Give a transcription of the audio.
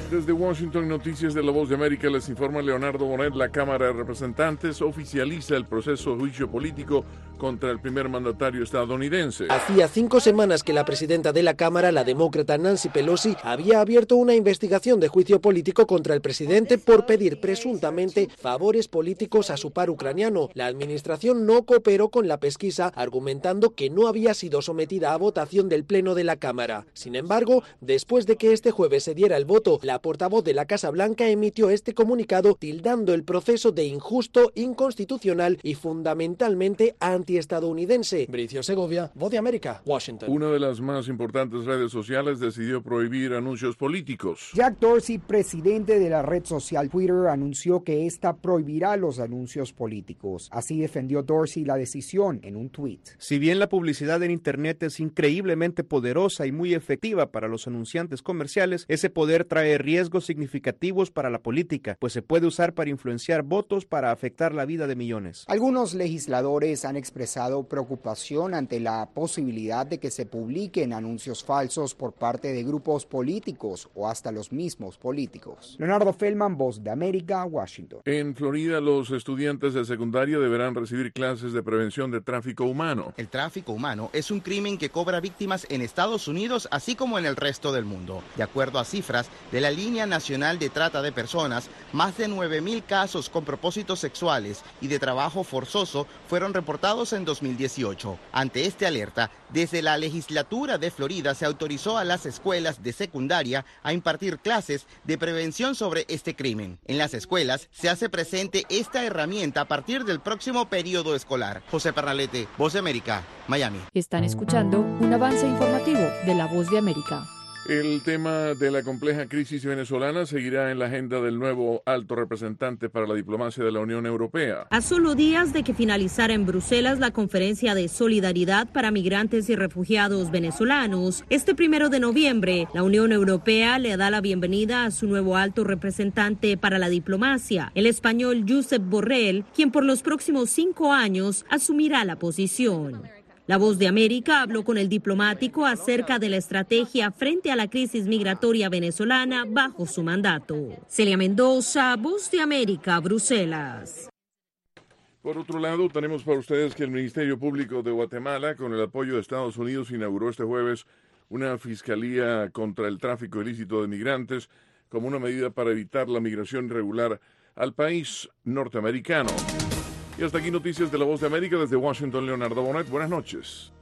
Desde Washington, Noticias de la Voz de América, les informa Leonardo Bonet. La Cámara de Representantes oficializa el proceso de juicio político contra el primer mandatario estadounidense. Hacía 5 semanas que la presidenta de la Cámara, la demócrata Nancy Pelosi, había abierto una investigación de juicio político contra el presidente por pedir presuntamente favores políticos a su par ucraniano. La administración no cooperó con la pesquisa, argumentando que no había sido sometida a votación del Pleno de la Cámara. Sin embargo, después de que este jueves se diera el voto, la portavoz de la Casa Blanca emitió este comunicado tildando el proceso de injusto, inconstitucional y fundamentalmente antiestadounidense. Bricio Segovia, Voz de América, Washington. Una de las más importantes redes sociales decidió prohibir anuncios políticos. Jack Dorsey, presidente de la red social Twitter, anunció que esta prohibirá los anuncios políticos. Así defendió Dorsey la decisión en un tweet. Si bien la publicidad en Internet es increíblemente poderosa y muy efectiva para los anunciantes comerciales, ese poder trae riesgos significativos para la política, pues se puede usar para influenciar votos para afectar la vida de millones. Algunos legisladores han expresado preocupación ante la posibilidad de que se publiquen anuncios falsos por parte de grupos políticos o hasta los mismos políticos. Leonardo Feldman, Voz de América, Washington. En Florida, los estudiantes de secundaria deberán recibir clases de prevención de tráfico humano. El tráfico humano es un crimen que cobra víctimas en Estados Unidos, así como en el resto del mundo. De acuerdo a cifras de la Línea Nacional de Trata de Personas, más de 9,000 casos con propósitos sexuales y de trabajo forzoso fueron reportados en 2018. Ante esta alerta, desde la legislatura de Florida se autorizó a las escuelas de secundaria a impartir clases de prevención sobre este crimen. En las escuelas se hace presente esta herramienta a partir del próximo periodo escolar. José Pernalete, Voz de América, Miami. Están escuchando un avance informativo de la Voz de América. El tema de la compleja crisis venezolana seguirá en la agenda del nuevo alto representante para la diplomacia de la Unión Europea. A solo días de que finalizara en Bruselas la conferencia de solidaridad para migrantes y refugiados venezolanos, este 1 de noviembre, la Unión Europea le da la bienvenida a su nuevo alto representante para la diplomacia, el español Josep Borrell, quien por los próximos 5 años asumirá la posición. La Voz de América habló con el diplomático acerca de la estrategia frente a la crisis migratoria venezolana bajo su mandato. Celia Mendoza, Voz de América, Bruselas. Por otro lado, tenemos para ustedes que el Ministerio Público de Guatemala, con el apoyo de Estados Unidos, inauguró este jueves una fiscalía contra el tráfico ilícito de migrantes como una medida para evitar la migración irregular al país norteamericano. Y hasta aquí noticias de la Voz de América desde Washington, Leonardo Bonet. Buenas noches.